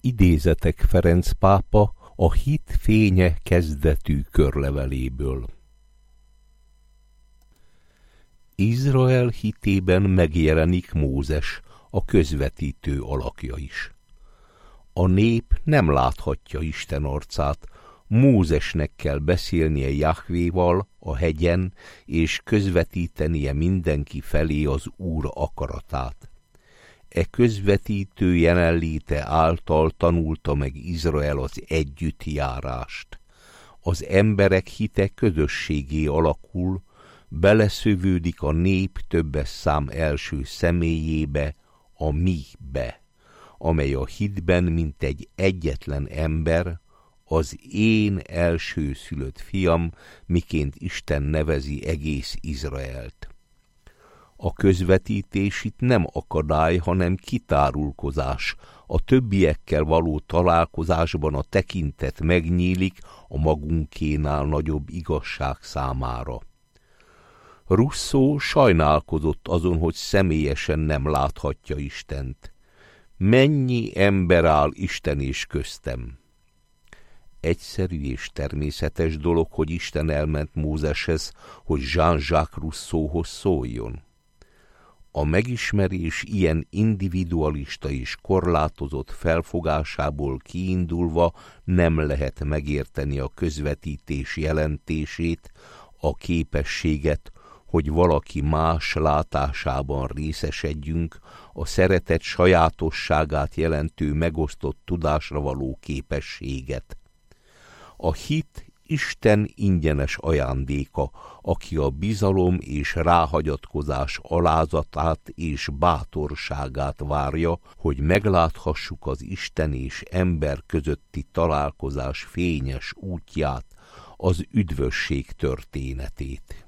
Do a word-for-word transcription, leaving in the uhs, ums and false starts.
Idézetek Ferenc pápa a Hit fénye kezdetű körleveléből. Izrael hitében megjelenik Mózes, a közvetítő alakja is. A nép nem láthatja Isten arcát, Mózesnek kell beszélnie Jahvéval a hegyen, és közvetítenie mindenki felé az Úr akaratát. E közvetítő jelenléte által tanulta meg Izrael az együttjárást. Az emberek hite közösségé alakul, beleszövődik a nép többes szám első személyébe, a mibe, amely a hitben mint egy egyetlen ember, az én elsőszülött fiam, miként Isten nevezi egész Izraelt. A közvetítés itt nem akadály, hanem kitárulkozás. A többiekkel való találkozásban a tekintet megnyílik a magunkénál nagyobb igazság számára. Rousseau sajnálkozott azon, hogy személyesen nem láthatja Istent. Mennyi ember áll Isten és köztem? Egyszerű és természetes dolog, hogy Isten elment Mózeshez, hogy Jean-Jacques Rousseauhoz szóljon. A megismerés ilyen individualista és korlátozott felfogásából kiindulva nem lehet megérteni a közvetítés jelentését, a képességet, hogy valaki más látásában részesedjünk, a szeretet sajátosságát jelentő megosztott tudásra való képességet. A hit Isten ingyenes ajándéka, aki a bizalom és ráhagyatkozás alázatát és bátorságát várja, hogy megláthassuk az Isten és ember közötti találkozás fényes útját, az üdvösség történetét.